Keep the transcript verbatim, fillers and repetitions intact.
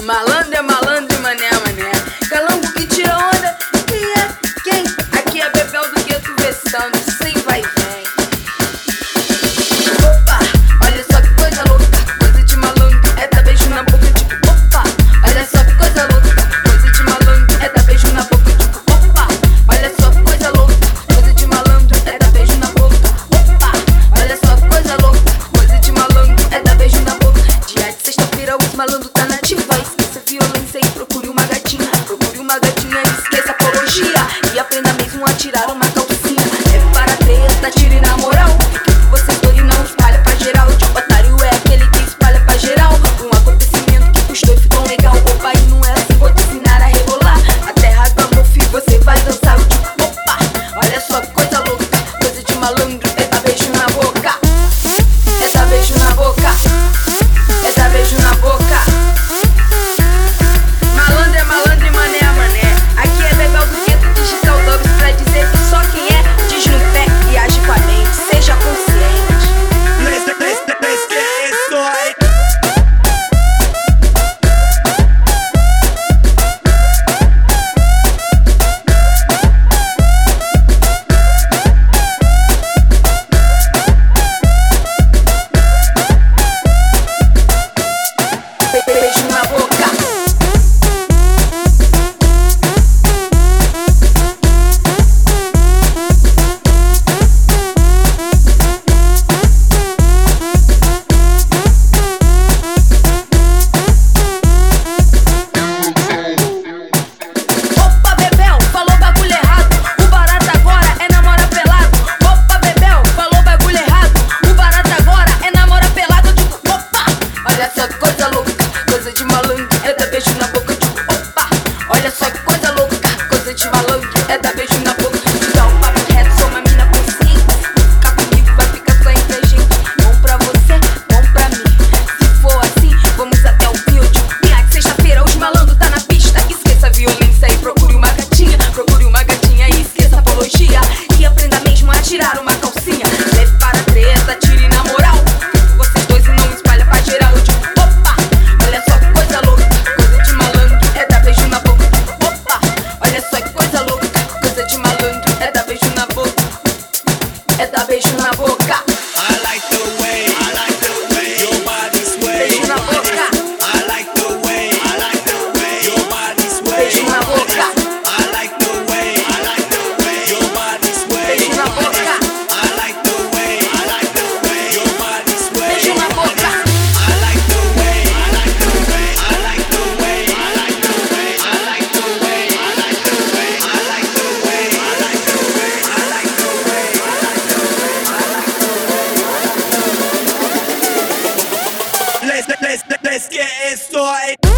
Malandro é malandro e mané é mané. Calango que tira onda, quem é quem? Aqui é Bebel do Gueto versando, sem vai e vem. Opa, olha só que coisa louca, coisa de malandro, é dar beijo na boca tipo opa. Olha só que coisa louca, coisa de malandro, é dar beijo na boca tipo opa. Olha só que coisa louca, coisa de malandro, é dar beijo na boca. Opa, olha só que coisa louca, coisa de malandro, é dar beijo na boca. Dia de sexta-feira os malandro tá nativa, esqueça violência e procure uma gatinha. Procure uma gatinha e esqueça apologia, e aprenda mesmo a tirar uma calcinha. É para treta, tire na moral, que vocês dois não espalha pra geral. Tipo otário é aquele que espalha pra geral um acontecimento que custou e ficou legal. Opa, e não é assim, vou te ensinar a rebolar. A terra do amor, filho, você vai dançar o tipo opa. Olha só que coisa louca, coisa de malandro, é dar beijo na boca. É dar beijo na boca. É dar beijo na boca. Malandro é malandro e mané é mané. Aqui é Bebel do Gueto Digital Dubs pra dizer que só quem é diz no pé e age com a mente. Seja consciente. Let's, let's, let's get it started. Beijo na boca. Opa, Bebel, falou bagulho errado. O barato agora é namorar pelado. Opa, Bebel, falou bagulho errado. O barato agora é namorar pelado. Eu digo, opa, olha só que coisa louca, coisa de malandro, é dar beijo na boca. Eu digo, opa, olha só que coisa louca, coisa de malandro, é dar beijo na boca. Dá um papo reto, sou uma mina consciente. Ficar comigo vai ficar só entre a gente. Bom pra você, bom pra mim. Se for assim, vamos até o fim. Eu digo, piá, que sexta-feira os malandro tá na pista. Esqueça a violência e procure uma gatinha. Procure uma gatinha e esqueça a apologia, e aprenda mesmo a tirar uma calcinha. Leve para a treta, tire na moral, vocês dois e não espalha pra geral. Eu digo, opa, olha só que coisa louca, coisa de malandro, é dar beijo na boca. Opa, olha só que coisa louca, coisa de malandro, é dar beijo na boca. É dar beijo na boca. I like the way, I like the way your body sway. Beijo na boca. I like the way, I like the way your body sway. Beijo na boca. I like the way, I like the way your body sway. Beijo na boca. I like the way, I like the way your body sway. Beijo na boca. I like the way, I like the way, I like the way, I like the way, I like the way, I like the way, I like the way, I like the way, I like the way, I like the way, I like the way. Let's let's let's get it started.